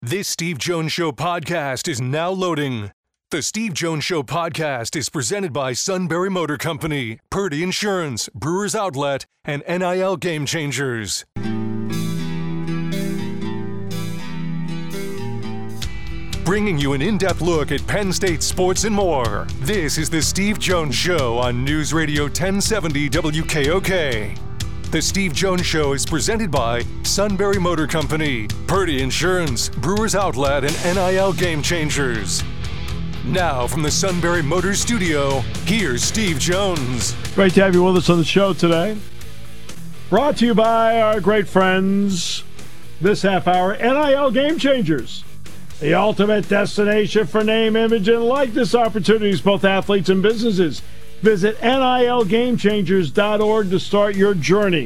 This Steve Jones Show podcast is now loading. The Steve Jones Show podcast is presented by Sunbury Motor Company, Purdy Insurance, Brewers Outlet, and NIL Game Changers. Bringing you an in-depth look at Penn State sports and more. This is the Steve Jones Show on News Radio 1070 WKOK. The Steve Jones Show is presented by Sunbury Motor Company, Purdy Insurance, Brewers Outlet, and NIL Game Changers. Now from the Sunbury Motors Studio, here's Steve Jones. Great to have you with us on the show today. Brought to you by our great friends this half hour, NIL Game Changers. The ultimate destination for name, image, and likeness opportunities, both athletes and businesses. Visit NILGameChangers.org to start your journey.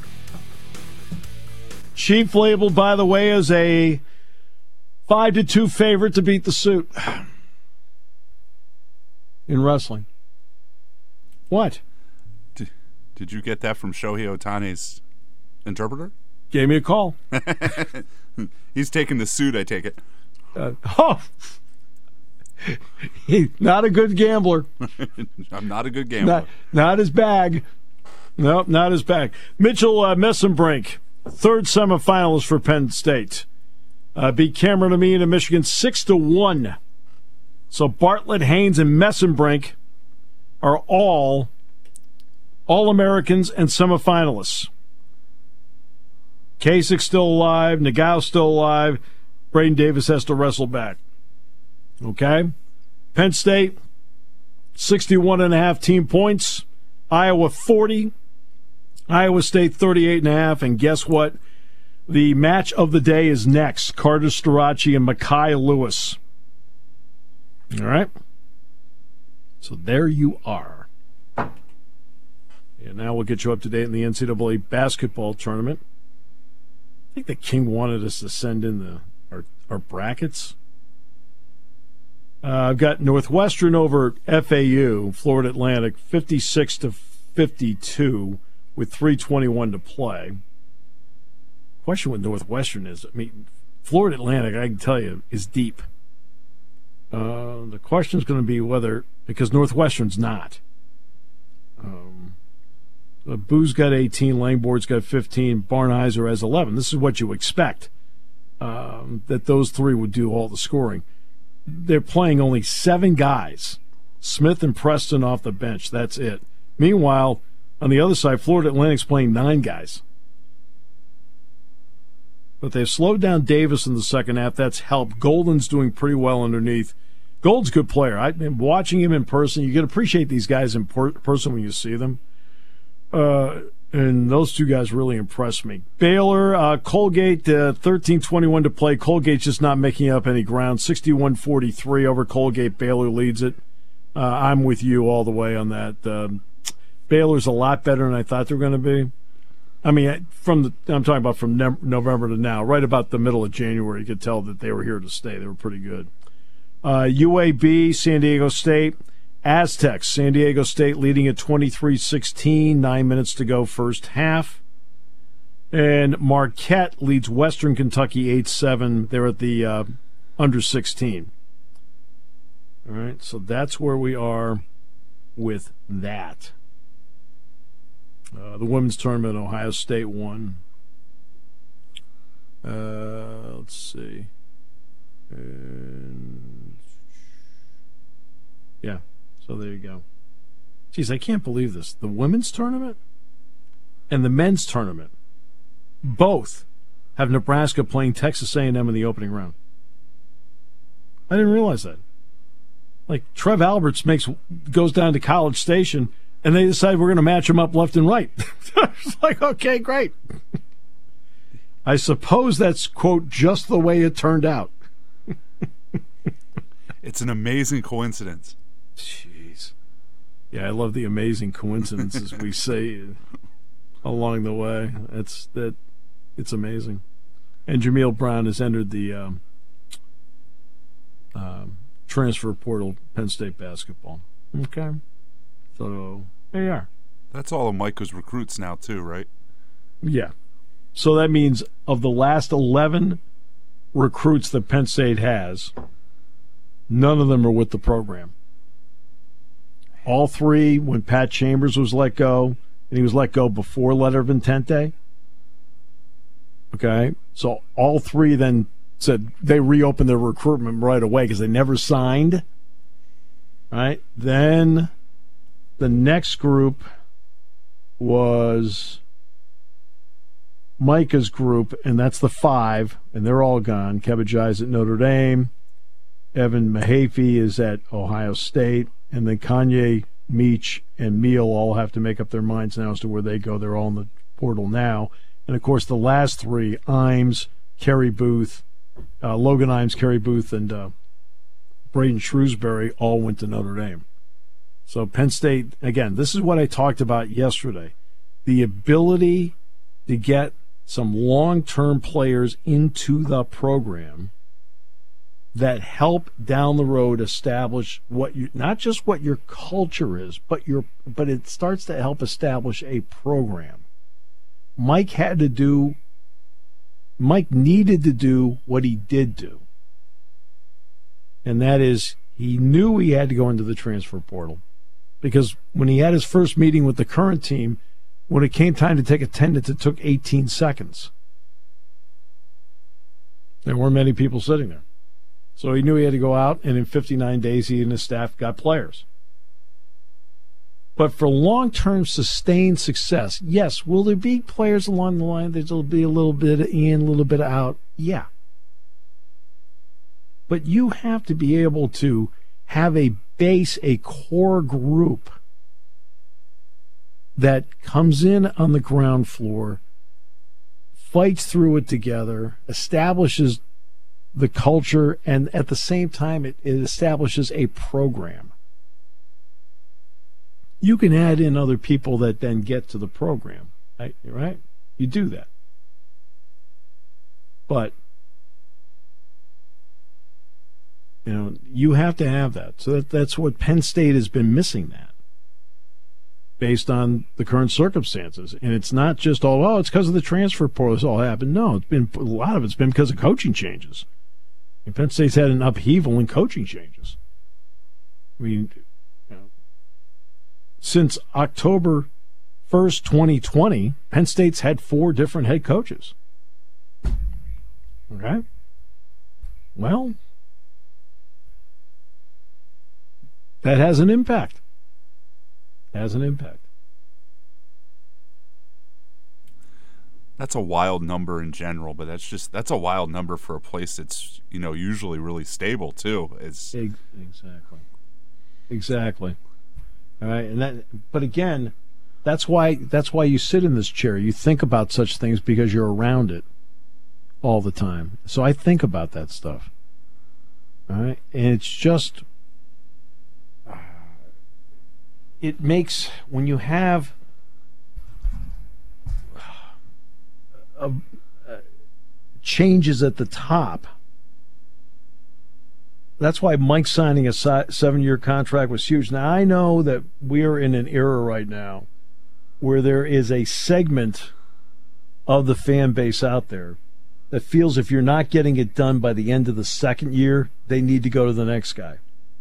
Chief labeled, by the way, as a 5-2 favorite to beat the suit in wrestling. What? Did you get that from Shohei Ohtani's interpreter? Gave me a call. He's taking the suit, I take it. He's not a good gambler. I'm not a good gambler. Not his bag. Nope, not his bag. Mitchell Messenbrink, third semifinalist for Penn State. Beat Cameron Amin of Michigan 6-1. So Bartlett, Haynes, and Messenbrink are all All-Americans and semifinalists. Kasich's still alive. Nagau's still alive. Braden Davis has to wrestle back. Okay? Penn State, 61.5 team points. Iowa, 40. Iowa State, 38.5. And guess what? The match of the day is next. Carter Starachi and Mekhi Lewis. All right? So there you are. And now we'll get you up to date in the NCAA basketball tournament. I think the King wanted us to send in our brackets. I've got Northwestern over FAU, Florida Atlantic, 56-52 with 3:21 to play. Question with Northwestern is, Florida Atlantic, I can tell you, is deep. The question is going to be whether, because Northwestern's not. Boo's got 18, Langboard's got 15, Barnheiser has 11. This is what you expect, that those three would do all the scoring. They're playing only 7 guys, Smith and Preston off the bench. That's it. Meanwhile, on the other side, Florida Atlantic's playing 9 guys. But they've slowed down Davis in the second half. That's helped. Golden's doing pretty well underneath. Golden's a good player. I've been watching him in person. You can appreciate these guys in person when you see them. And those two guys really impressed me. Baylor, Colgate, 13:21 to play. Colgate's just not making up any ground. 61-43 over Colgate. Baylor leads it. I'm with you all the way on that. Baylor's a lot better than I thought they were going to be. I'm talking about from November to now. Right about the middle of January, you could tell that they were here to stay. They were pretty good. UAB, San Diego State. Aztecs, San Diego State leading at 23-16, 9 minutes to go first half. And Marquette leads Western Kentucky 8-7. They're at the under 16. All right, so that's where we are with that. The women's tournament, Ohio State won. Let's see. Yeah. So there you go. Geez, I can't believe this. The women's tournament and the men's tournament both have Nebraska playing Texas A&M in the opening round. I didn't realize that. Like, Trev Alberts goes down to College Station, and they decide we're going to match them up left and right. It's like, okay, great. I suppose that's, quote, just the way it turned out. It's an amazing coincidence. Jeez. Yeah, I love the amazing coincidences we say along the way. It's amazing. And Jameel Brown has entered the transfer portal, Penn State basketball. Okay. So there you are. That's all of Micah's recruits now, too, right? Yeah. So that means of the last 11 recruits that Penn State has, none of them are with the program. All three, when Pat Chambers was let go, and he was let go before letter of intent day. Okay, so all three then said they reopened their recruitment right away because they never signed. Right? Then the next group was Micah's group, and that's the 5, and they're all gone. Kebajai's at Notre Dame. Evan Mahaffey is at Ohio State. And then Kanye, Meach, and Meal all have to make up their minds now as to where they go. They're all in the portal now. And, of course, the last 3, Imes, Kerry Booth, Logan Imes, Kerry Booth, and Braden Shrewsbury all went to Notre Dame. So Penn State, again, this is what I talked about yesterday. The ability to get some long-term players into the program that help down the road establish what you, not just what your culture is, but it starts to help establish a program. Mike needed to do what he did do. And that is, he knew he had to go into the transfer portal. Because when he had his first meeting with the current team, when it came time to take attendance, it took 18 seconds. There weren't many people sitting there. So he knew he had to go out, and in 59 days, he and his staff got players. But for long-term sustained success, yes, will there be players along the line that will be a little bit in, a little bit out? Yeah. But you have to be able to have a base, a core group that comes in on the ground floor, fights through it together, establishes the culture, and at the same time it establishes a program. You can add in other people that then get to the program, right? You do that. But, you have to have that. So that's what Penn State has been missing, that, based on the current circumstances. And it's not just it's because of the transfer portal this all happened. No, a lot of it's been because of coaching changes. And Penn State's had an upheaval in coaching changes. I mean, since October 1st, 2020, Penn State's had 4 different head coaches. Okay? Well, that has an impact. That's a wild number in general, but that's a wild number for a place that's, usually really stable too. It's Exactly. All right, but again, that's why you sit in this chair. You think about such things because you're around it all the time. So I think about that stuff. All right, and it's just it makes, when you have changes at the top. That's why Mike signing a 7-year contract was huge. Now, I know that we're in an era right now where there is a segment of the fan base out there that feels if you're not getting it done by the end of the 2nd year, they need to go to the next guy.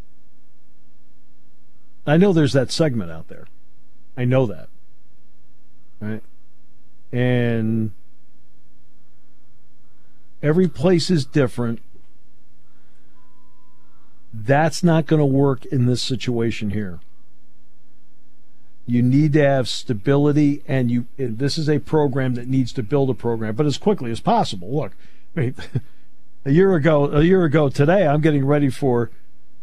I know there's that segment out there. I know that. Right? And every place is different. That's not going to work in this situation here. You need to have stability, and this is a program that needs to build a program, but as quickly as possible. Look, a year ago today, I'm getting ready for,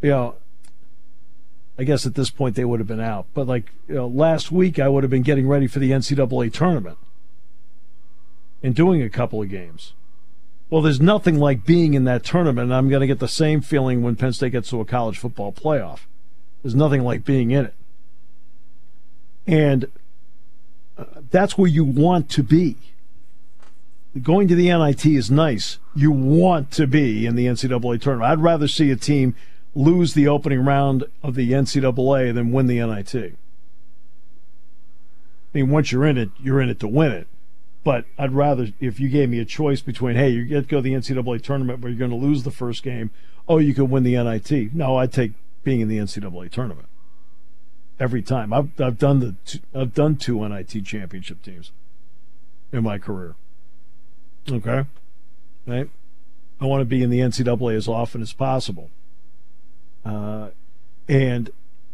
I guess at this point they would have been out, but last week I would have been getting ready for the NCAA tournament and doing a couple of games. Well, there's nothing like being in that tournament, and I'm going to get the same feeling when Penn State gets to a college football playoff. There's nothing like being in it. And that's where you want to be. Going to the NIT is nice. You want to be in the NCAA tournament. I'd rather see a team lose the opening round of the NCAA than win the NIT. I mean, once you're in it to win it. But I'd rather, if you gave me a choice between, hey, you get to go to the NCAA tournament where you're going to lose the first game, oh, you could win the NIT. No, I'd take being in the NCAA tournament every time. I've done two NIT championship teams in my career. Okay, right. I want to be in the NCAA as often as possible, and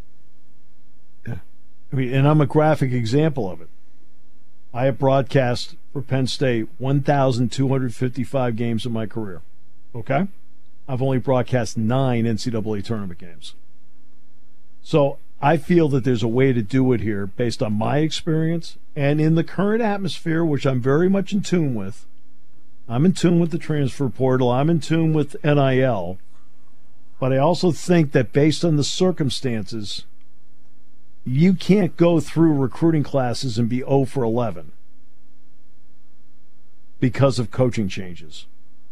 I'm a graphic example of it. I have broadcast for Penn State 1,255 games in my career. Okay? I've only broadcast 9 NCAA tournament games. So I feel that there's a way to do it here based on my experience and in the current atmosphere, which I'm very much in tune with. I'm in tune with the transfer portal. I'm in tune with NIL. But I also think that based on the circumstances, you can't go through recruiting classes and be 0 for 11 because of coaching changes.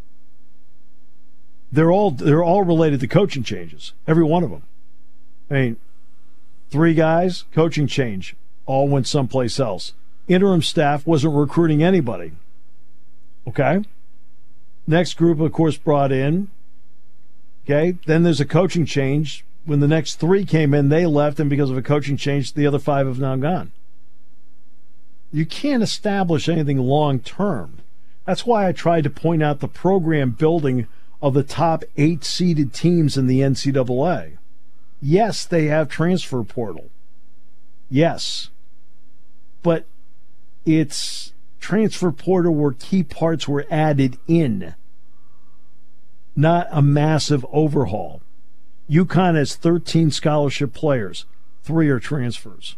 They're all related to coaching changes, every one of them. I mean, 3 guys, coaching change, all went someplace else. Interim staff wasn't recruiting anybody. Okay? Next group, of course, brought in. Okay? Then there's a coaching change. When the next 3 came in, they left, and because of a coaching change, the other 5 have now gone. You can't establish anything long-term. That's why I tried to point out the program building of the top 8 seeded teams in the NCAA. Yes, they have transfer portal. Yes. But it's transfer portal where key parts were added in, not a massive overhaul. UConn has 13 scholarship players. 3 are transfers.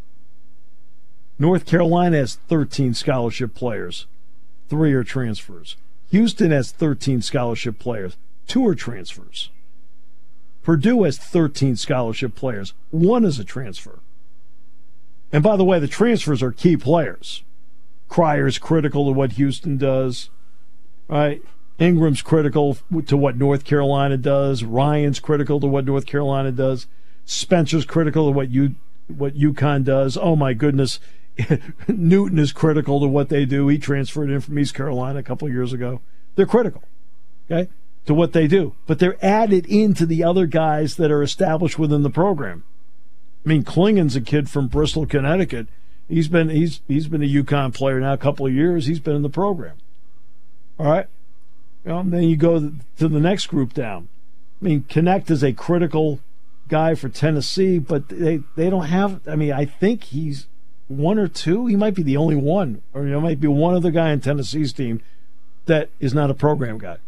North Carolina has 13 scholarship players. 3 are transfers. Houston has 13 scholarship players. 2 are transfers. Purdue has 13 scholarship players. 1 is a transfer. And by the way, the transfers are key players. Cryer's critical to what Houston does, right? Ingram's critical to what North Carolina does. Ryan's critical to what North Carolina does. Spencer's critical to what UConn does. Oh, my goodness. Newton is critical to what they do. He transferred in from East Carolina a couple of years ago. They're critical, okay, to what they do. But they're added into the other guys that are established within the program. I mean, Klingen's a kid from Bristol, Connecticut. He's been a UConn player now a couple of years. He's been in the program. All right? Then you go to the next group down. I mean, Connect is a critical guy for Tennessee, but they don't have, I mean, I think he's 1 or 2. He might be the only one, or there might be one other guy in Tennessee's team that is not a program guy.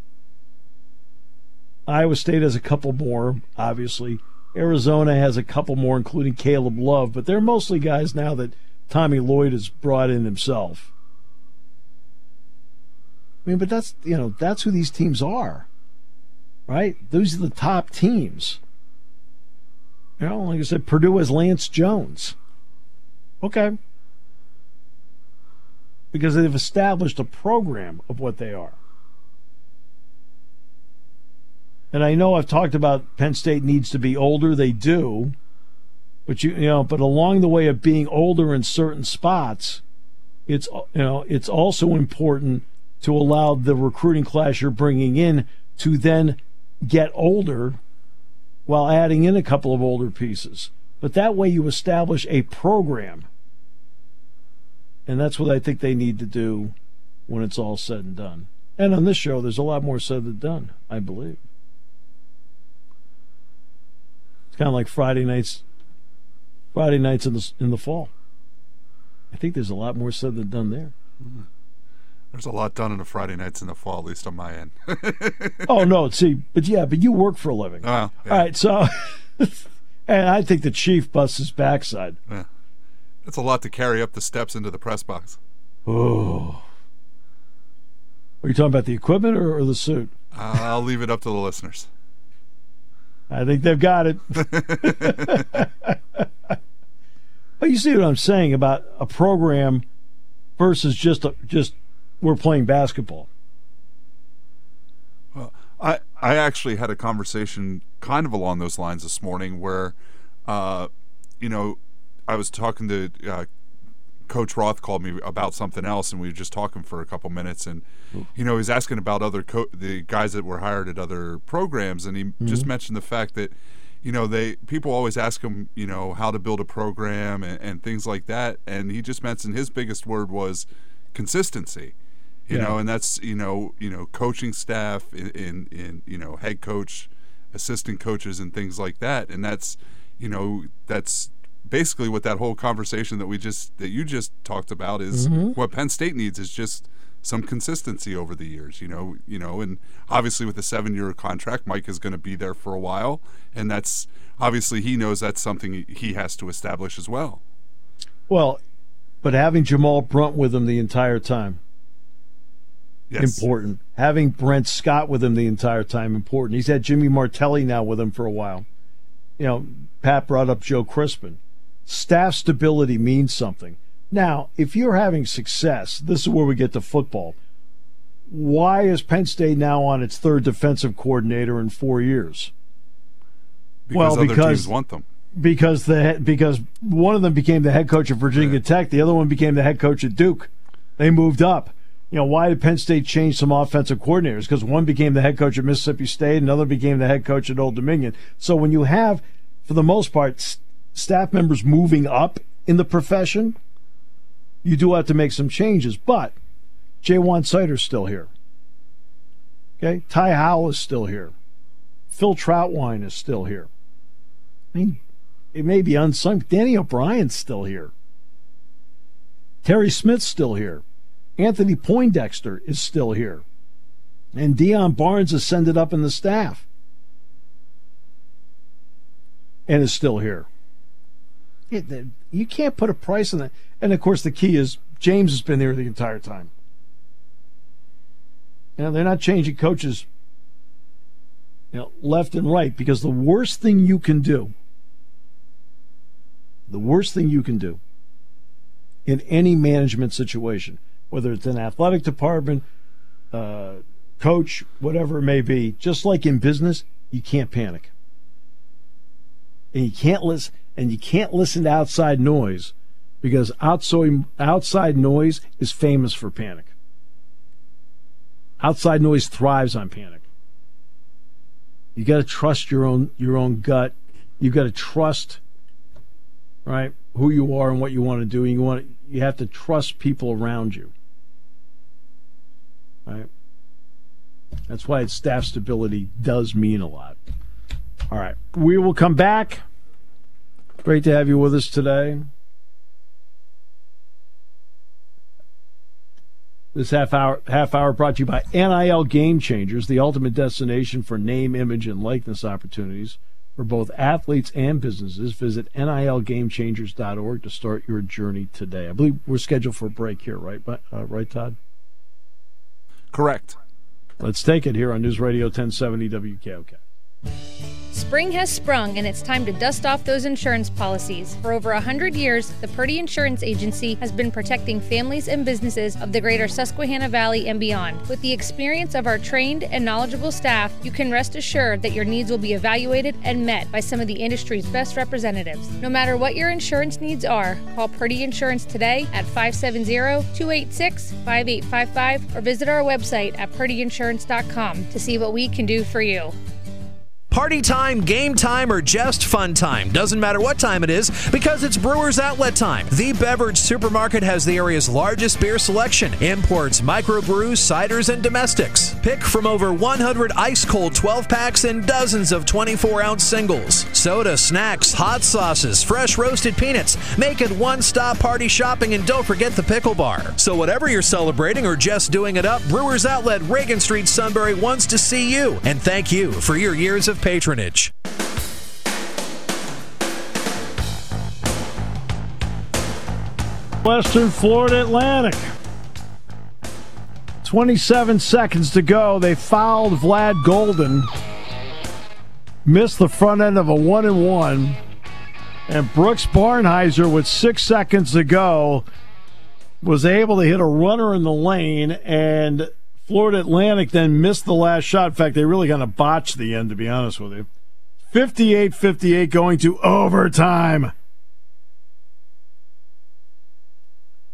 Iowa State has a couple more, obviously. Arizona has a couple more, including Caleb Love, but they're mostly guys now that Tommy Lloyd has brought in himself. I mean, but that's who these teams are, right? Those are the top teams. Like I said, Purdue has Lance Jones. Okay. Because they've established a program of what they are. And I know I've talked about Penn State needs to be older. They do. But but along the way of being older in certain spots, it's also important to allow the recruiting class you're bringing in to then get older while adding in a couple of older pieces. But that way you establish a program. And that's what I think they need to do when it's all said and done. And on this show, there's a lot more said than done, I believe. It's kind of like Friday nights in the fall. I think there's a lot more said than done there. There's a lot done on the Friday nights in the fall, at least on my end. Oh, no, but you work for a living. Yeah. All right, so, and I think the chief busts his backside. Yeah. It's a lot to carry up the steps into the press box. Oh. Are you talking about the equipment or the suit? I'll leave it up to the listeners. I think they've got it. Well, you see what I'm saying about a program versus just we're playing basketball. Well, I actually had a conversation kind of along those lines this morning where, I was talking to Coach Roth called me about something else, and we were just talking for a couple minutes, and he's asking about the guys that were hired at other programs, and he just mentioned the fact that people always ask him how to build a program and things like that, and he just mentioned his biggest word was consistency. And that's coaching staff in head coach, assistant coaches, and things like that, and that's basically what that whole conversation that you just talked about is what Penn State needs is just some consistency over the years, and obviously with a 7-year contract, Mike is going to be there for a while, and that's obviously he knows that's something he has to establish as well. Well, but having Jamal Brunt with him the entire time. Yes. Important. Having Brent Scott with him the entire time, important. He's had Jimmy Martelli now with him for a while. Pat brought up Joe Crispin. Staff stability means something. Now, if you're having success, this is where we get to football. Why is Penn State now on its third defensive coordinator in 4 years? Because other teams want them. Because one of them became the head coach of Virginia Tech, the other one became the head coach at Duke. They moved up. Why did Penn State change some offensive coordinators? Because one became the head coach at Mississippi State, another became the head coach at Old Dominion. So when you have, for the most part, staff members moving up in the profession, you do have to make some changes. But Jaywan Sider's still here. Okay, Ty Howell is still here. Phil Troutwine is still here. I mean, it may be unsung. Danny O'Brien's still here. Terry Smith's still here. Anthony Poindexter is still here. And Deion Barnes ascended up in the staff and is still here. You can't put a price on that. And, of course, the key is James has been there the entire time. They're not changing coaches left and right, because the worst thing you can do in any management situation, whether it's an athletic department, coach, whatever it may be, just like in business, you can't panic. And you can't listen to outside noise, because outside noise is famous for panic. Outside noise thrives on panic. You got to trust your own gut. You got to trust, right, who you are and what you want to do. You have to trust people around you. Right? That's why staff stability does mean a lot. All right. We will come back. Great to have you with us today. This half hour brought to you by NIL Game Changers, the ultimate destination for name, image, and likeness opportunities for both athletes and businesses. Visit nilgamechangers.org to start your journey today. I believe we're scheduled for a break here, right? Right, Todd? Correct. Let's take it here on News Radio 1070 WKOK. Spring has sprung, and it's time to dust off those insurance policies. For over 100 years, the Purdy Insurance Agency has been protecting families and businesses of the greater Susquehanna Valley and beyond. With the experience of our trained and knowledgeable staff, you can rest assured that your needs will be evaluated and met by some of the industry's best representatives. No matter what your insurance needs are, call Purdy Insurance today at 570-286-5855 or visit our website at purdyinsurance.com to see what we can do for you. Party time, game time, or just fun time. Doesn't matter what time it is, because it's Brewers Outlet time. The Beverage Supermarket has the area's largest beer selection. Imports, microbrews, ciders, and domestics. Pick from over 100 ice-cold 12-packs and dozens of 24-ounce singles. Soda, snacks, hot sauces, fresh roasted peanuts. Make it one-stop party shopping, and don't forget the pickle bar. So whatever you're celebrating or just doing it up, Brewers Outlet, Reagan Street, Sunbury wants to see you. And thank you for your years of patronage. Western Florida Atlantic. 27 seconds to go. They fouled Vlad Golden. Missed the front end of a 1-and-1. And Brooks Barnheiser, with 6 seconds to go, was able to hit a runner in the lane, and Florida Atlantic then missed the last shot. In fact, they really kind of botched the end, to be honest with you. 58-58 going to overtime.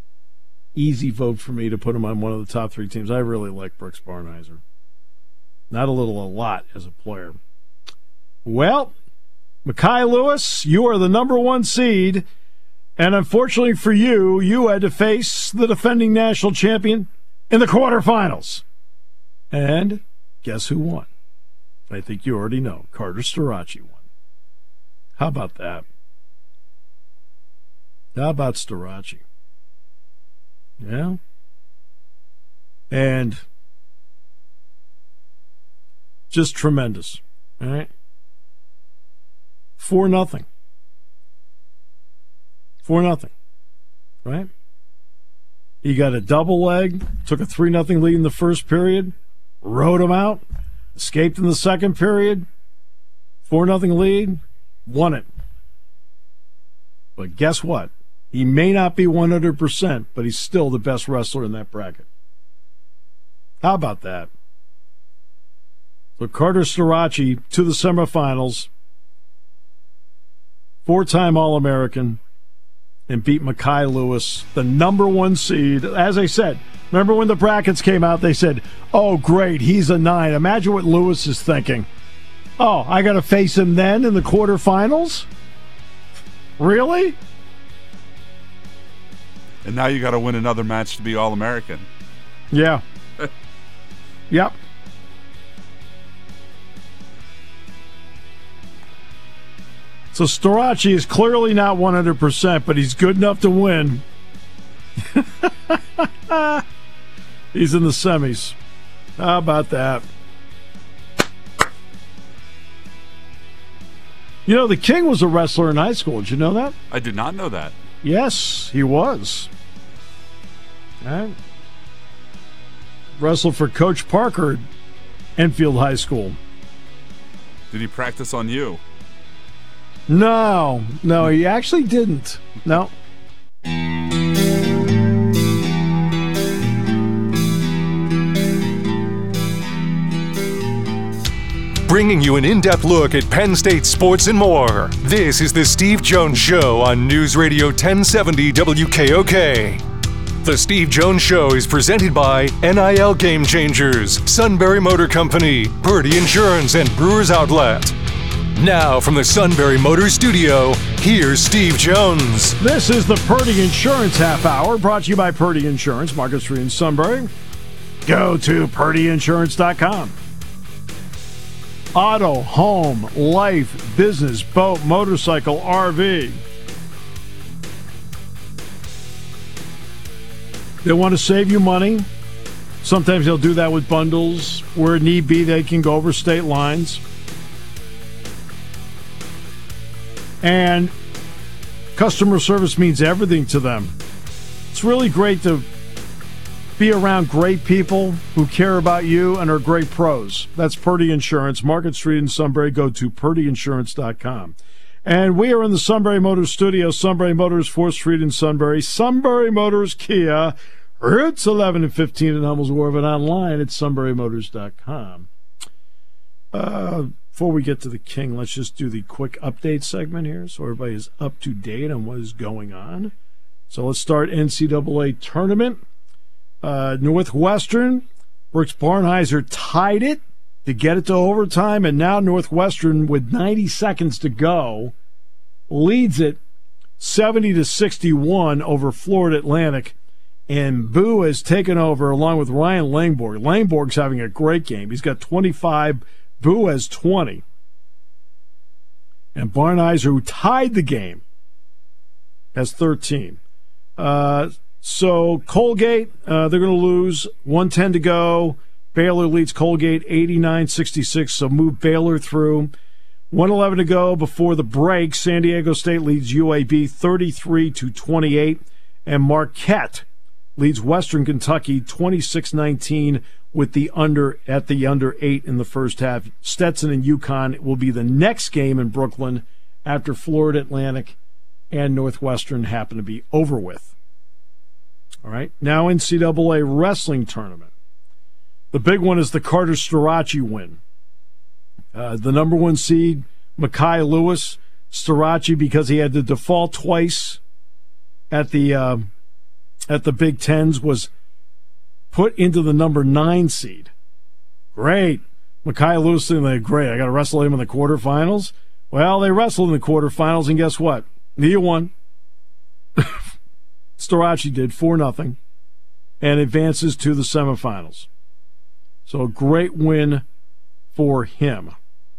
Easy vote for me to put him on one of the top 3 teams. I really like Brooks Barnhizer. Not a little, a lot as a player. Well, Mekhi Lewis, you are the number 1 seed. And unfortunately for you, you had to face the defending national champion in the quarterfinals. And guess who won? I think you already know. Carter Starachi won. How about that? How about Starachi? Yeah. And just tremendous. All right. 4-0. 4-0. Right? He got a double leg, took a 3-0 lead in the first period, rode him out, escaped in the second period, 4-0 lead, won it. But guess what? He may not be 100%, but he's still the best wrestler in that bracket. How about that? So Carter Starachi to the semifinals, 4-time All-American, and beat Mekhi Lewis, the number 1 seed. As I said, remember when the brackets came out, they said, oh, great, he's a 9. Imagine what Lewis is thinking. Oh, I got to face him then in the quarterfinals? Really? And now you got to win another match to be All-American. Yeah. Yep. So Starachi is clearly not 100%, but he's good enough to win. He's in the semis. How about that? You know, the King was a wrestler in high school. Did you know that? I did not know that. Yes, he was. All right. Wrestled for Coach Parker at Enfield High School. Did he practice on you? No, he actually didn't. No. Bringing you an in-depth look at Penn State sports and more. This is the Steve Jones Show on News Radio 1070 WKOK. The Steve Jones Show is presented by NIL Game Changers, Sunbury Motor Company, Purdy Insurance, and Brewers Outlet. Now, from the Sunbury Motors Studio, here's Steve Jones. This is the Purdy Insurance Half Hour, brought to you by Purdy Insurance, Market Street in Sunbury. Go to PurdyInsurance.com. Auto, home, life, business, boat, motorcycle, RV. They want to save you money. Sometimes they'll do that with bundles. Where need be, they can go over state lines. And customer service means everything to them. It's really great to be around great people who care about you and are great pros. That's Purdy Insurance, Market Street in Sunbury. Go to PurdyInsurance.com. And we are in the Sunbury Motors studio, Sunbury Motors, 4th Street in Sunbury. Sunbury Motors Kia, routes 11 and 15 in Hummel's Wharf, and online at SunburyMotors.com. Before we get to the King, let's just do the quick update segment here so everybody is up to date on what is going on. So let's start NCAA tournament. Northwestern, Brooks Barnhizer tied it to get it to overtime, and now Northwestern, with 90 seconds to go, leads it 70-61 over Florida Atlantic. And Boo has taken over along with Ryan Langborg. Langborg's having a great game. He's got 25. Boo has 20. And Barnhizer, who tied the game, has 13. So Colgate, they're going to lose. 1:10 to go. Baylor leads Colgate 89-66, so move Baylor through. 1:11 to go before the break. San Diego State leads UAB 33-28. And Marquette leads Western Kentucky 26-19 with the under 8 in the first half. Stetson and UConn will be the next game in Brooklyn after Florida Atlantic and Northwestern happen to be over with. All right, now NCAA wrestling tournament. The big one is the Carter Starachi win. The number 1 seed, Mekhi Lewis. Starachi, because he had to default twice at the at the Big Tens was put into the number 9 seed. Great. Mekhi Lewis, great. I got to wrestle him in the quarterfinals. Well, they wrestled in the quarterfinals, and guess what? He won. Storace did 4-0 and advances to the semifinals. So a great win for him.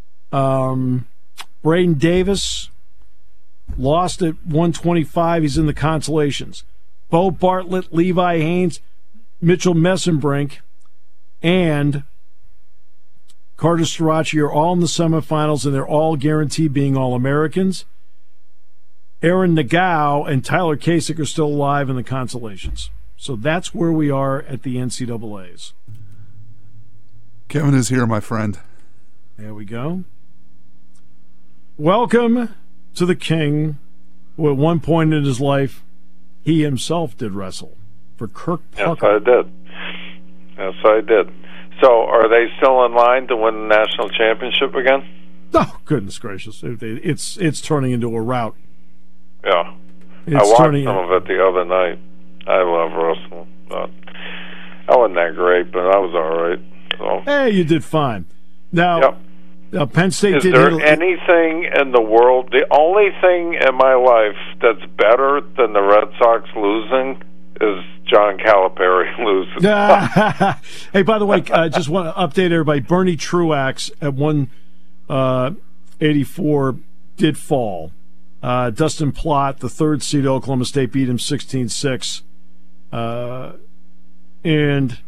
Braden Davis lost at 125. He's in the consolations. Bo Bartlett, Levi Haynes, Mitchell Messenbrink, and Carter Storace are all in the semifinals, and they're all guaranteed being All-Americans. Aaron Nagao and Tyler Kasich are still alive in the consolations. So that's where we are at the NCAAs. Kevin is here, my friend. There we go. Welcome to the King, who at one point in his life, he himself did wrestle for Kirk Parker. Yes, I did. So are they still in line to win the national championship again? Oh, goodness gracious. It's turning into a rout. Yeah. I watched some of it the other night. I love wrestling. I wasn't that great, but I was all right. So. Hey, you did fine. Now, Penn State did. Is there anything in the world? The only thing in my life that's better than the Red Sox losing is John Calipari losing. Hey, by the way, I just want to update everybody. Bernie Truax at 184 did fall. Dustin Plott, the 3rd seed Oklahoma State, beat him 16-6. And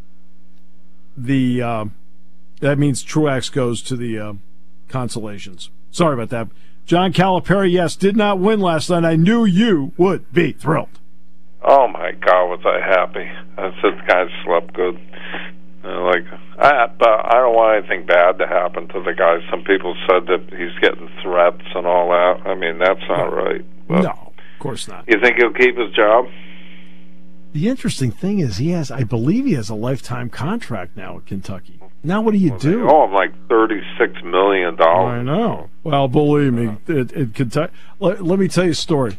that means Truax goes to the consolations. Sorry about that. John Calipari, yes, did not win last night. I knew you would be thrilled. Oh my God, was I happy! I said the guy slept good. But I don't want anything bad to happen to the guy. Some people said that he's getting threats and all that. I mean, that's not right. But no, of course not. You think he'll keep his job? The interesting thing is I believe he has a lifetime contract now at Kentucky. Now what do you do? Oh, I'm like $36 million. I know. Well, believe me, it Kentucky. Let me tell you a story.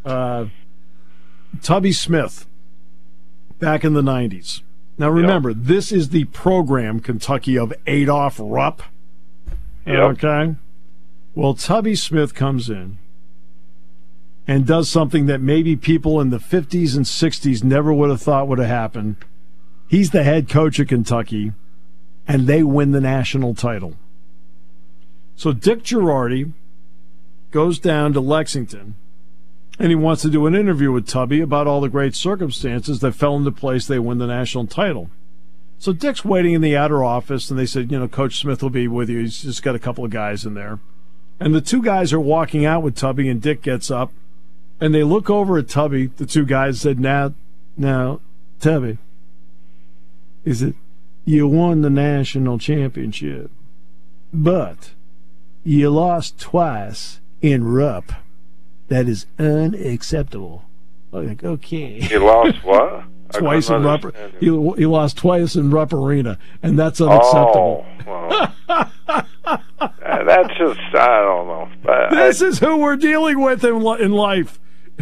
Tubby Smith, back in the 90s. Now remember, this is the program, Kentucky, of Adolph Rupp. Yep. Okay? Well, Tubby Smith comes in and does something that maybe people in the 50s and 60s never would have thought would have happened. He's the head coach of Kentucky, and they win the national title. So Dick Girardi goes down to Lexington, and he wants to do an interview with Tubby about all the great circumstances that fell into place. They win the national title. So Dick's waiting in the outer office, and they said, Coach Smith will be with you. He's just got a couple of guys in there. And the 2 guys are walking out with Tubby, and Dick gets up, and they look over at Tubby. The 2 guys said, now, Tubby, is it you won the national championship, but you lost twice in Rupp. That is unacceptable. Like, okay. He lost what? Twice in Rupp. He lost twice in Rupp Arena, and that's unacceptable. Oh, well. That's just, I don't know. This is who we're dealing with in life.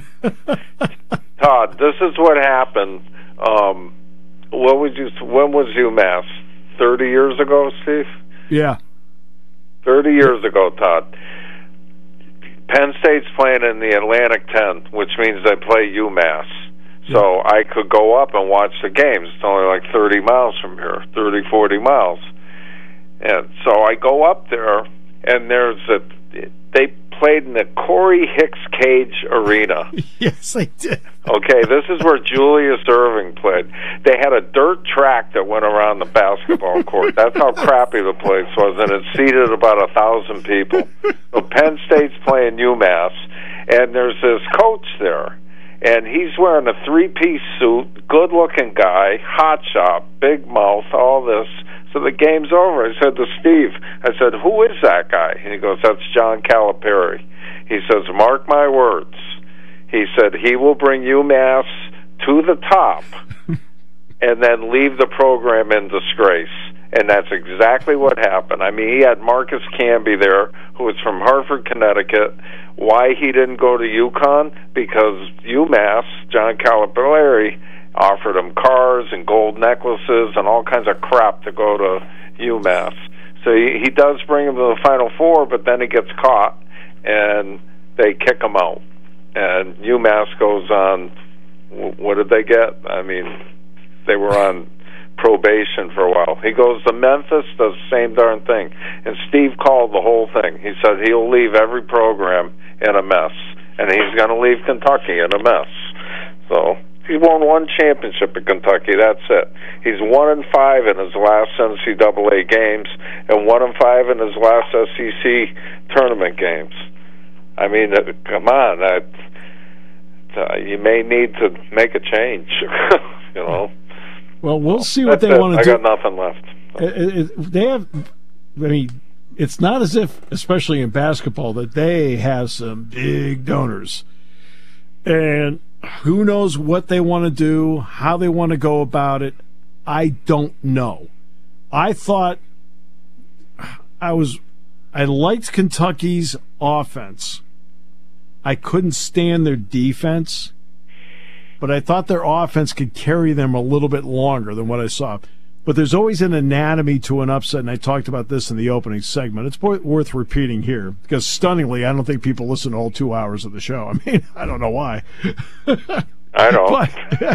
Todd, this is what happened. When was UMass? 30 years ago, Steve? Yeah. 30 years ago, Todd. Penn State's playing in the Atlantic 10, which means they play UMass. So I could go up and watch the games. It's only like 30 miles from here, 30, 40 miles. And so I go up there, and they played in the Corey Hicks Cage Arena. Yes, they did. Okay, this is where Julius Erving played. They had a dirt track that went around the basketball court. That's how crappy the place was, and it seated about 1,000 people. So Penn State's playing UMass, and there's this coach there, and he's wearing a 3-piece suit, good-looking guy, hot shot, big mouth, all this. So the game's over. I said to Steve, who is that guy? And he goes, that's John Calipari. He says, mark my words. He said, he will bring UMass to the top and then leave the program in disgrace. And that's exactly what happened. I mean, he had Marcus Camby there, who was from Hartford, Connecticut. Why he didn't go to UConn? Because UMass, John Calipari, offered him cars and gold necklaces and all kinds of crap to go to UMass. So he does bring him to the Final Four, but then he gets caught, and they kick him out. And UMass goes on, what did they get? I mean, they were on probation for a while. He goes to Memphis, does the same darn thing. And Steve called the whole thing. He said he'll leave every program in a mess, and he's going to leave Kentucky in a mess. So he won one championship at Kentucky. That's it. He's 1-5 in his last NCAA games and 1-5 in his last SEC tournament games. I mean, come on, you may need to make a change. You know. Well, we'll see what they want to do. I got nothing left. They have. I mean, it's not as if, especially in basketball, that they have some big donors, and who knows what they want to do, how they want to go about it. I don't know. I thought I liked Kentucky's offense. I couldn't stand their defense, but I thought their offense could carry them a little bit longer than what I saw. But there's always an anatomy to an upset, and I talked about this in the opening segment. It's worth repeating here, because stunningly, I don't think people listen to all 2 hours of the show. I mean, I don't know why. I know.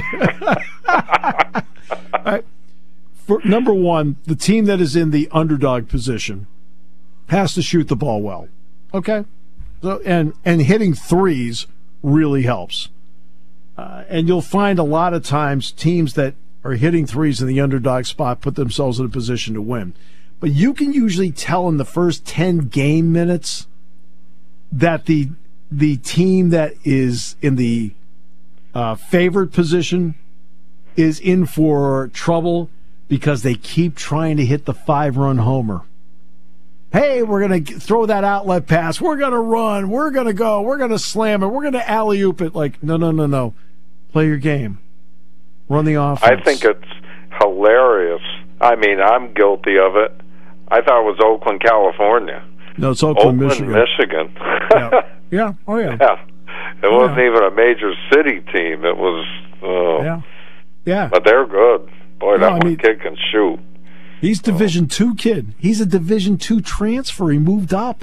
But, for number one, the team that is in the underdog position has to shoot the ball well. Okay? So, and hitting threes really helps. And you'll find a lot of times teams that are hitting threes in the underdog spot put themselves in a position to win. But you can usually tell in the first 10 game minutes that the team that is in the favored position is in for trouble because they keep trying to hit the 5-run homer. Hey, we're going to throw that outlet pass. We're going to run. We're going to go. We're going to slam it. We're going to alley-oop it. Like, no. Play your game. Run the offense. I think it's hilarious. I mean, I'm guilty of it. I thought it was Oakland, California. No, it's Oakland, Michigan. Yeah. Oh, yeah. Yeah. It wasn't even a major city team. It was... Yeah. But they're good. Boy, that kid can shoot. He's Division II kid. He's a Division II transfer. He moved up.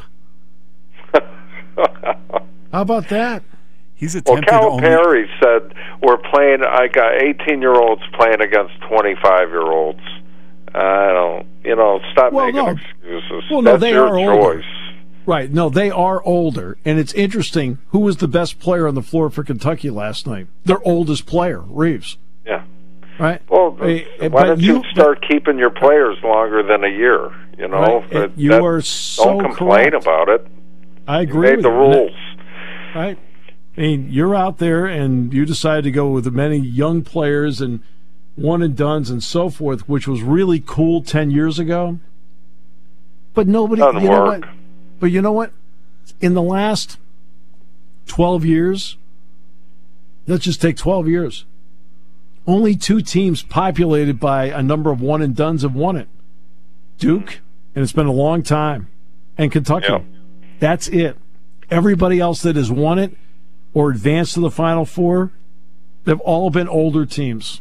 How about that? He's attempted Calipari said we're playing. I got 18-year-olds playing against 25-year-olds. I don't. Stop making excuses. Well, no, they are older. Choice. Right. No, they are older, and it's interesting. Who was the best player on the floor for Kentucky last night? Their oldest player, Reeves. Yeah. Right. Well, why don't you start keeping your players longer than a year? You know, right. You are so don't complain correct. about it. I agree. You made the rules. Right. I mean, you're out there and you decided to go with many young players and one and dones and so forth, which was really cool 10 years ago. But nobody, doesn't work. Know what? But you know what? In the last 12 years, let's just take 12 years. Only 2 teams populated by a number of one and dones have won it. Duke, and it's been a long time, and Kentucky. Yep. That's it. Everybody else that has won it or advanced to the Final Four, they've all been older teams.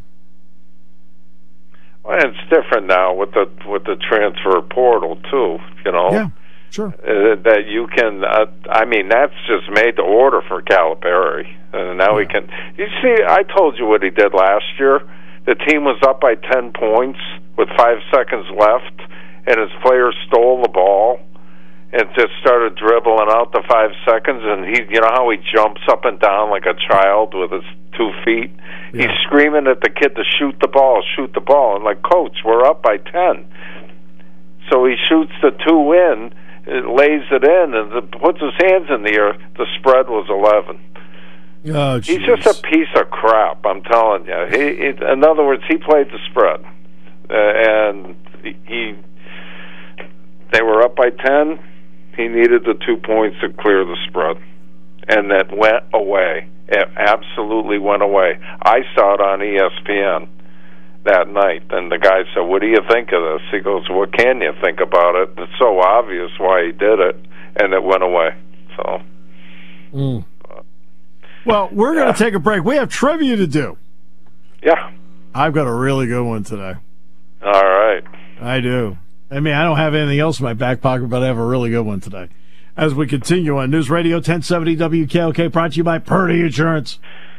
Well, it's different now with the transfer portal too. You know. Yeah, sure. That you can. I mean, that's just made to order for Calipari. Now he can. You see, I told you what he did last year. The team was up by 10 points with 5 seconds left, and his players stole the ball and just started dribbling out the 5 seconds. And you know how he jumps up and down like a child with his 2 feet. Yeah. He's screaming at the kid to shoot the ball. And like, coach, we're up by 10. So he shoots the 2 in, lays it in, and puts his hands in the air. The spread was 11. Oh, he's just a piece of crap, I'm telling you. In other words, he played the spread. And they were up by 10. He needed the 2 points to clear the spread. And that went away. It absolutely went away. I saw it on ESPN. that night. And the guy said, "What do you think of this?" He goes, "What can you think about it? It's so obvious why he did it," and it went away. So. Well, we're going to take a break. We have trivia to do. Yeah. I've got a really good one today. All right. I do. I mean, I don't have anything else in my back pocket, but I have a really good one today. As we continue on News Radio 1070 WKOK, brought to you by Purdy Insurance.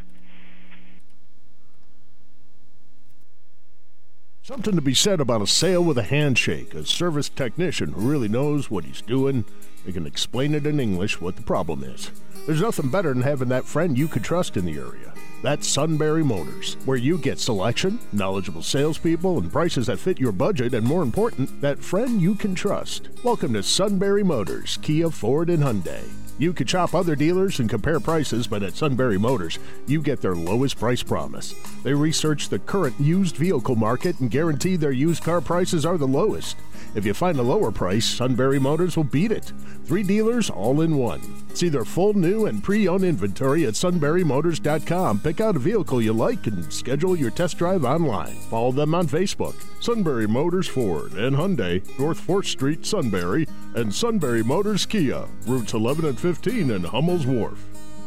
Something to be said about a sale with a handshake, a service technician who really knows what he's doing. They can explain it in English what the problem is. There's nothing better than having that friend you could trust in the area. That's Sunbury Motors, where you get selection, knowledgeable salespeople, and prices that fit your budget, and more important, that friend you can trust. Welcome to Sunbury Motors, Kia, Ford, and Hyundai. You could shop other dealers and compare prices, but at Sunbury Motors, you get their lowest price promise. They research the current used vehicle market and guarantee their used car prices are the lowest. If you find a lower price, Sunbury Motors will beat it. 3 dealers all in one. See their full new and pre-owned inventory at sunburymotors.com. Pick out a vehicle you like and schedule your test drive online. Follow them on Facebook. Sunbury Motors Ford and Hyundai, North 4th Street, Sunbury, and Sunbury Motors Kia, routes 11 and 15 in Hummel's Wharf.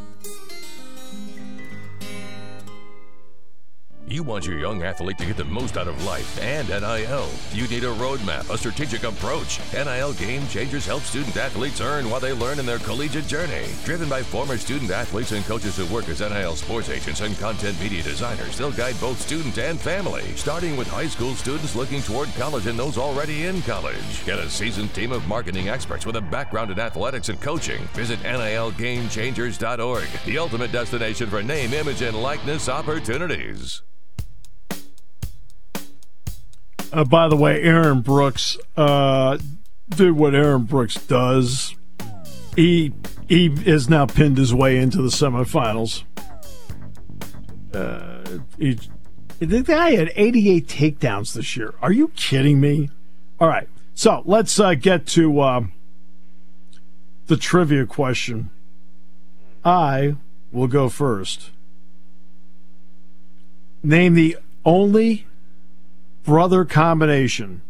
You want your young athlete to get the most out of life and NIL. You need a roadmap, a strategic approach. NIL Game Changers help student athletes earn while they learn in their collegiate journey. Driven by former student athletes and coaches who work as NIL sports agents and content media designers, they'll guide both student and family, starting with high school students looking toward college and those already in college. Get a seasoned team of marketing experts with a background in athletics and coaching. Visit NILGameChangers.org, the ultimate destination for name, image, and likeness opportunities. By the way, Aaron Brooks did what Aaron Brooks does. He has now pinned his way into the semifinals. The guy had 88 takedowns this year. Are you kidding me? All right, so let's get to the trivia question. I will go first. Name the only brother combination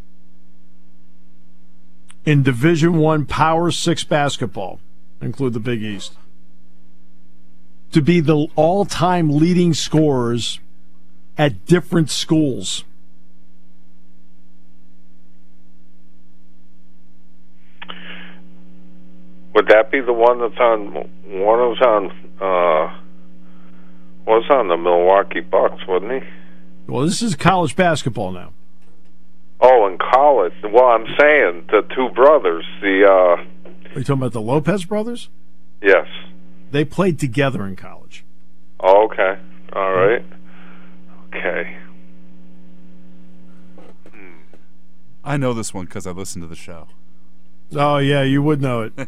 in Division I Power 6 basketball, include the Big East, to be the all-time leading scorers at different schools. Would that be the one that's on? One was on the Milwaukee Bucks, wasn't he? Well, this is college basketball now. Oh, in college. Well, I'm saying the two brothers. Are you talking about the Lopez brothers? Yes. They played together in college. Oh, okay. All right. Okay. I know this one because I listened to the show. Oh, yeah, you would know it.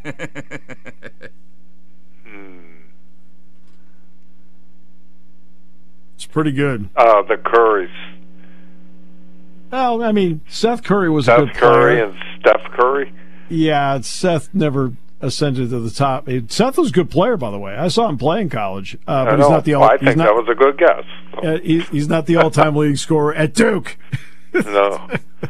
It's pretty good. The Currys. Well, I mean, Seth Curry was a good player. Seth Curry and Steph Curry? Yeah, Seth never ascended to the top. Seth was a good player, by the way. I saw him play in college. But he's not the I think that was a good guess. He's not the all-time leading scorer at Duke. No.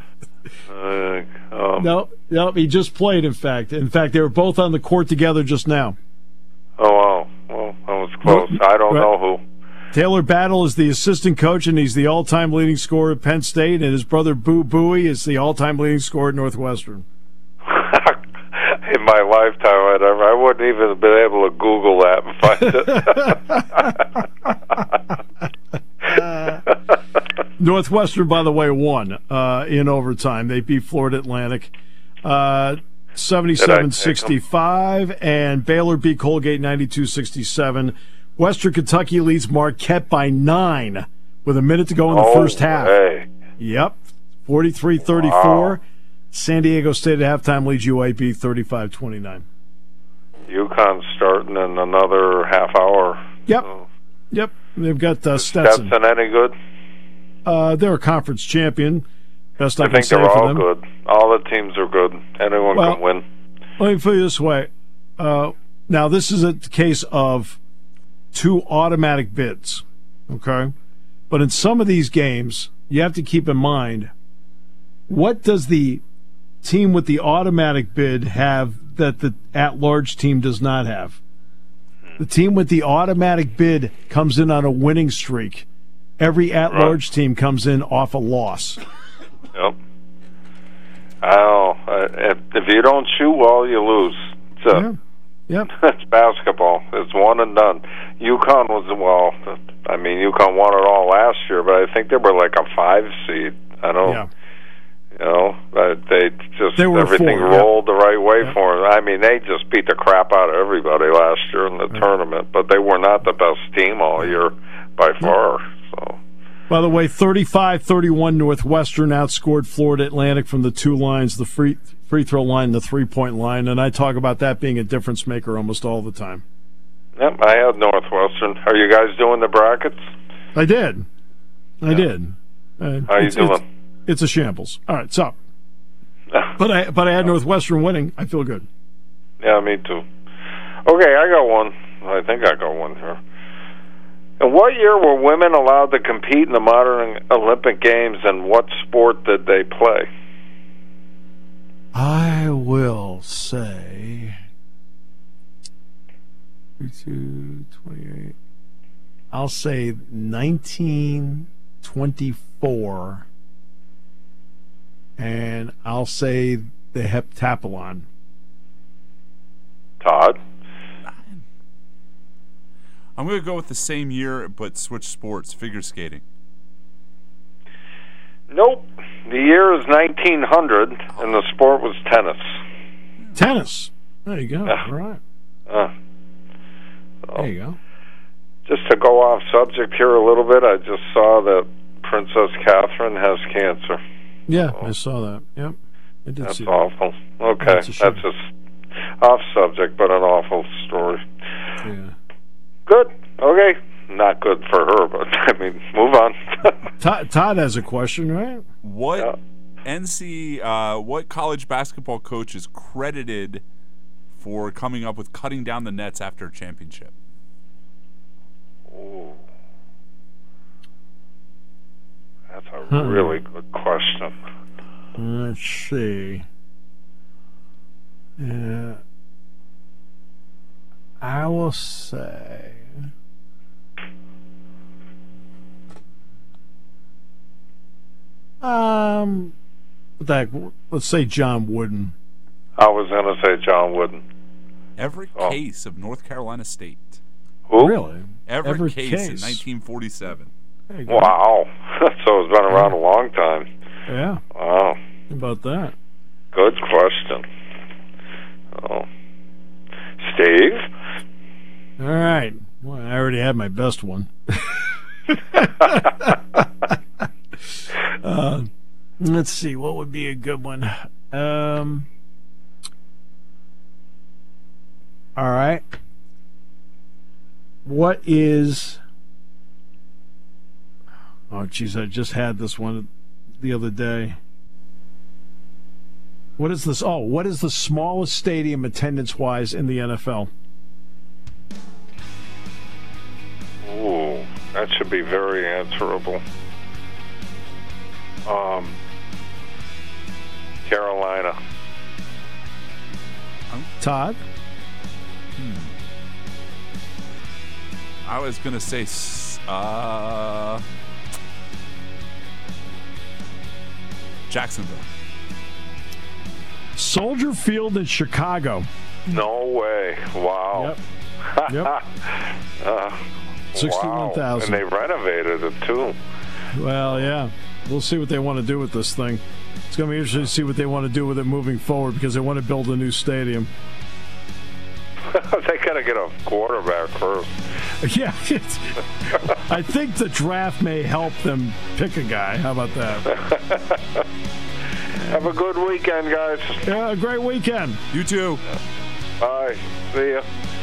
No, he just played, in fact. In fact, they were both on the court together just now. Oh, wow. Well, that was close. I don't know who. Taylor Battle is the assistant coach, and he's the all-time leading scorer at Penn State, and his brother Boo Buie is the all-time leading scorer at Northwestern. In my lifetime, I wouldn't even have been able to Google that and find it. Northwestern, by the way, won in overtime. They beat Florida Atlantic 77-65, and Baylor beat Colgate 92-67. Western Kentucky leads Marquette by 9 with a minute to go in the first half. Hey. Yep, 43-34. Wow. San Diego State at halftime leads UAB 35-29. UConn's starting in another half hour. Yep, yep. They've got Stetson. Stetson any good? They're a conference champion. Best I can say think they're for all them. Good. All the teams are good. Anyone can win. Let me put it this way. Now, this is a case of 2 automatic bids, okay? But in some of these games, you have to keep in mind, what does the team with the automatic bid have that the at-large team does not have? The team with the automatic bid comes in on a winning streak. Every at-large team comes in off a loss. Yep. If you don't shoot well, you lose. Yep. It's basketball. It's one and done. UConn UConn won it all last year, but I think they were like a 5 seed. I don't. Yeah. They were everything 4, rolled the right way for them. I mean, they just beat the crap out of everybody last year in the tournament, but they were not the best team all year by far. So. By the way, 35-31 Northwestern outscored Florida Atlantic from the 2 lines, the free throw line, the 3-point line, and I talk about that being a difference maker almost all the time. Yep, I had Northwestern. Are you guys doing the brackets? I did. I did. How you doing? It's a shambles. All right, so. But I had Northwestern winning. I feel good. Yeah, me too. Okay, I got one. I think I got one here. In what year were women allowed to compete in the modern Olympic Games, and what sport did they play? I will say 28. I'll say 1924, and I'll say the heptathlon. Todd? I'm going to go with the same year, but switch sports, figure skating. Nope. The year is 1900, and the sport was tennis. Tennis. There you go. All right. There you go. Just to go off subject here a little bit, I just saw that Princess Catherine has cancer. Yeah, I saw that. Yep. I did see that. That's awful. Okay. That's just off subject, but an awful story. Yeah. Good. Okay. Not good for her, but I mean, move on. Todd has a question, right? What what college basketball coach is credited for coming up with cutting down the nets after a championship? Ooh. That's a really good question. Let's see. Yeah. I will say. Let's say John Wooden. I was going to say John Wooden. Everett Case of North Carolina State. Who? Really? Everett Case in 1947. Wow. So it's been around a long time. Yeah. Wow. How about that? Good question. Oh. Steve? All right. Well, I already had my best one. Let's see. What would be a good one? All right. What is... Oh, geez, I just had this one the other day. What is this? Oh, what is the smallest stadium attendance-wise in the NFL? Ooh, that should be very answerable. Carolina. Todd? I was going to say Jacksonville. Soldier Field in Chicago. No way. Wow. Yep. 61,000. Wow. And they renovated it, too. Well, yeah. We'll see what they want to do with this thing. It's going to be interesting to see what they want to do with it moving forward because they want to build a new stadium. They got to get a quarterback first. Yeah. I think the draft may help them pick a guy. How about that? Have a good weekend, guys. Yeah, a great weekend. You too. Bye. See ya.